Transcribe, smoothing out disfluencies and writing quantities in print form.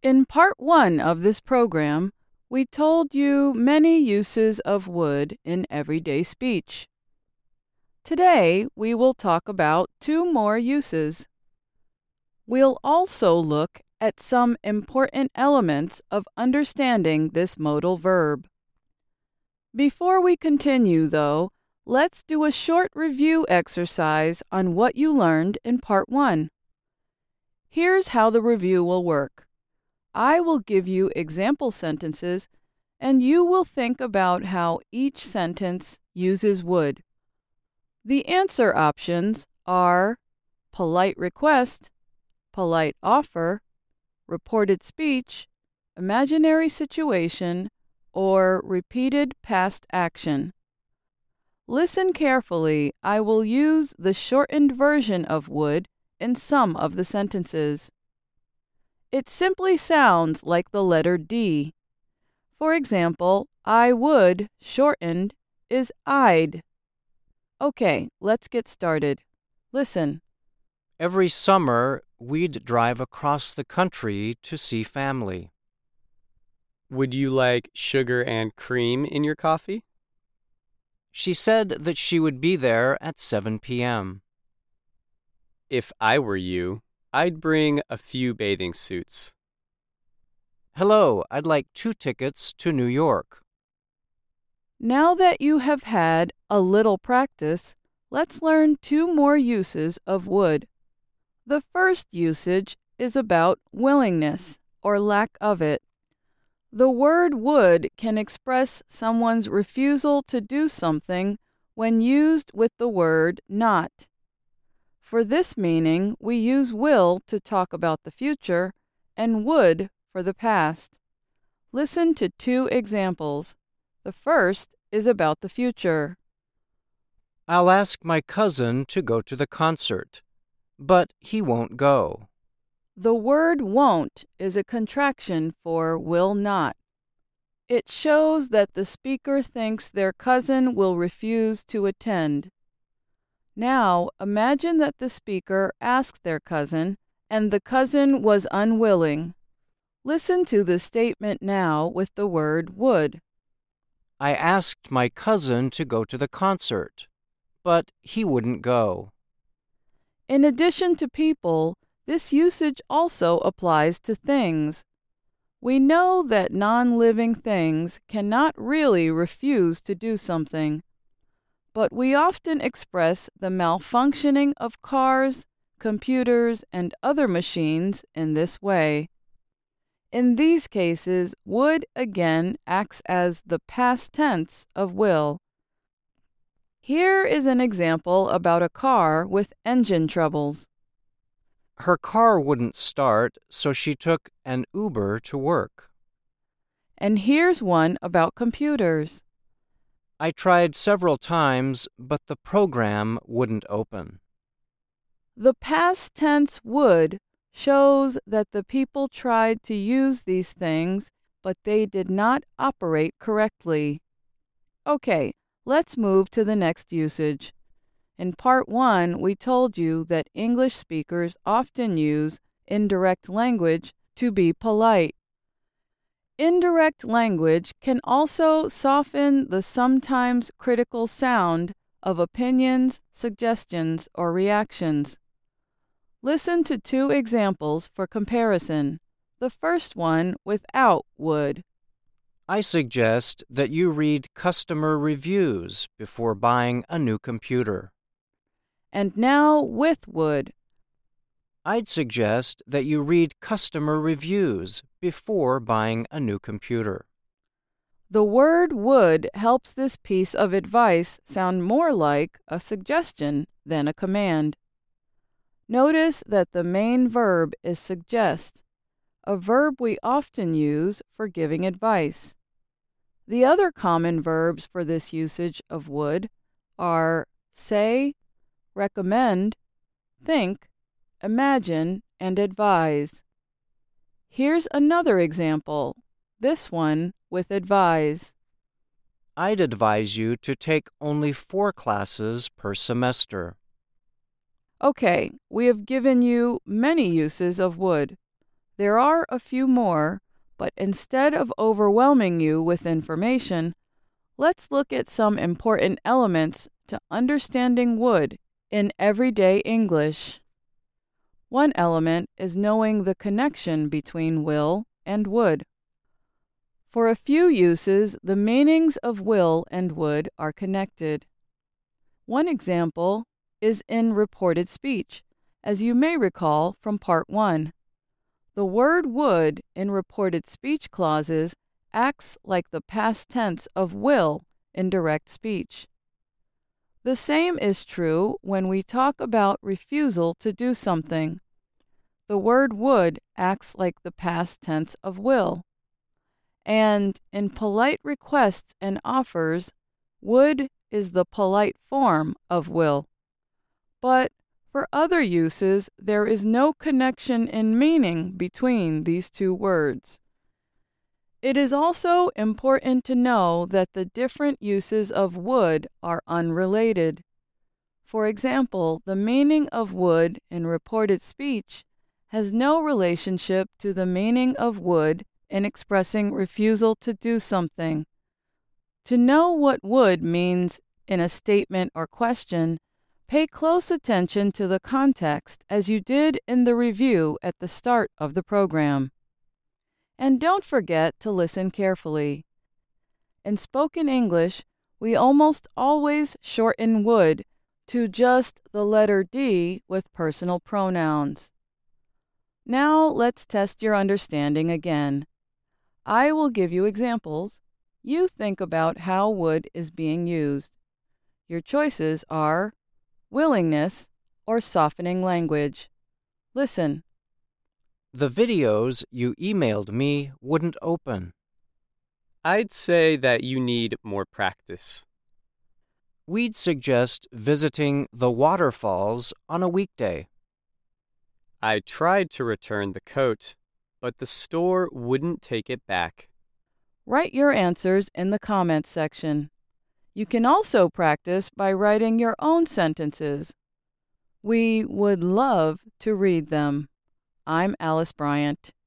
In part 1 of this program, we told you many uses of wood in everyday speech. Today, we will talk about 2 more uses. We'll also look at some important elements of understanding this modal verb. Before we continue, though, let's do a short review exercise on what you learned in part 1. Here's how the review will work. I will give you example sentences, and you will think about how each sentence uses would. The answer options are polite request, polite offer, reported speech, imaginary situation, or repeated past action. Listen carefully. I will use the shortened version of would in some of the sentences. It simply sounds like the letter D. For example, I would, shortened, is I'd. Okay, let's get started. Listen. Every summer, we'd drive across the country to see family. Would you like sugar and cream in your coffee? She said that she would be there at 7 p.m. If I were you, I'd bring a few bathing suits. Hello, I'd like 2 tickets to New York. Now that you have had a little practice, let's learn 2 more uses of would. The first usage is about willingness or lack of it. The word would can express someone's refusal to do something when used with the word not. For this meaning, we use will to talk about the future and would for the past. Listen to 2 examples. The first is about the future. I'll ask my cousin to go to the concert, but he won't go. The word won't is a contraction for will not. It shows that the speaker thinks their cousin will refuse to attend. Now, imagine that the speaker asked their cousin, and the cousin was unwilling. Listen to the statement now with the word would. I asked my cousin to go to the concert, but he wouldn't go. In addition to people, this usage also applies to things. We know that non-living things cannot really refuse to do something, but we often express the malfunctioning of cars, computers, and other machines in this way. In these cases, would again acts as the past tense of will. Here is an example about a car with engine troubles. Her car wouldn't start, so she took an Uber to work. And here's one about computers. I tried several times, but the program wouldn't open. The past tense would shows that the people tried to use these things, but they did not operate correctly. Okay, let's move to the next usage. In part 1, we told you that English speakers often use indirect language to be polite. Indirect language can also soften the sometimes critical sound of opinions, suggestions, or reactions. Listen to 2 examples for comparison. The first one without would. I suggest that you read customer reviews before buying a new computer. And now with would. I'd suggest that you read customer reviews before buying a new computer. The word would helps this piece of advice sound more like a suggestion than a command. Notice that the main verb is suggest, a verb we often use for giving advice. The other common verbs for this usage of would are say, recommend, think, imagine, and advise. Here's another example, this one with advise. I'd advise you to take only 4 classes per semester. Okay, we have given you many uses of would. There are a few more, but instead of overwhelming you with information, let's look at some important elements to understanding would in everyday English. One element is knowing the connection between will and would. For a few uses, the meanings of will and would are connected. One example is in reported speech, as you may recall from Part 1. The word would in reported speech clauses acts like the past tense of will in direct speech. The same is true when we talk about refusal to do something. The word would acts like the past tense of will. And in polite requests and offers, would is the polite form of will. But for other uses, there is no connection in meaning between these two words. It is also important to know that the different uses of would are unrelated. For example, the meaning of would in reported speech has no relationship to the meaning of would in expressing refusal to do something. To know what would means in a statement or question, pay close attention to the context as you did in the review at the start of the program. And don't forget to listen carefully. In spoken English, we almost always shorten would to just the letter D with personal pronouns. Now let's test your understanding again. I will give you examples. You think about how would is being used. Your choices are willingness or softening language. Listen. The videos you emailed me wouldn't open. I'd say that you need more practice. We'd suggest visiting the waterfalls on a weekday. I tried to return the coat, but the store wouldn't take it back. Write your answers in the comments section. You can also practice by writing your own sentences. We would love to read them. I'm Alice Bryant.